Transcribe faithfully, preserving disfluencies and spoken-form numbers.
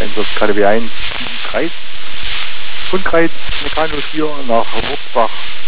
Einsatz K D W eins, Kreis, von Kreis, Mekan null vier nach Wurzbach.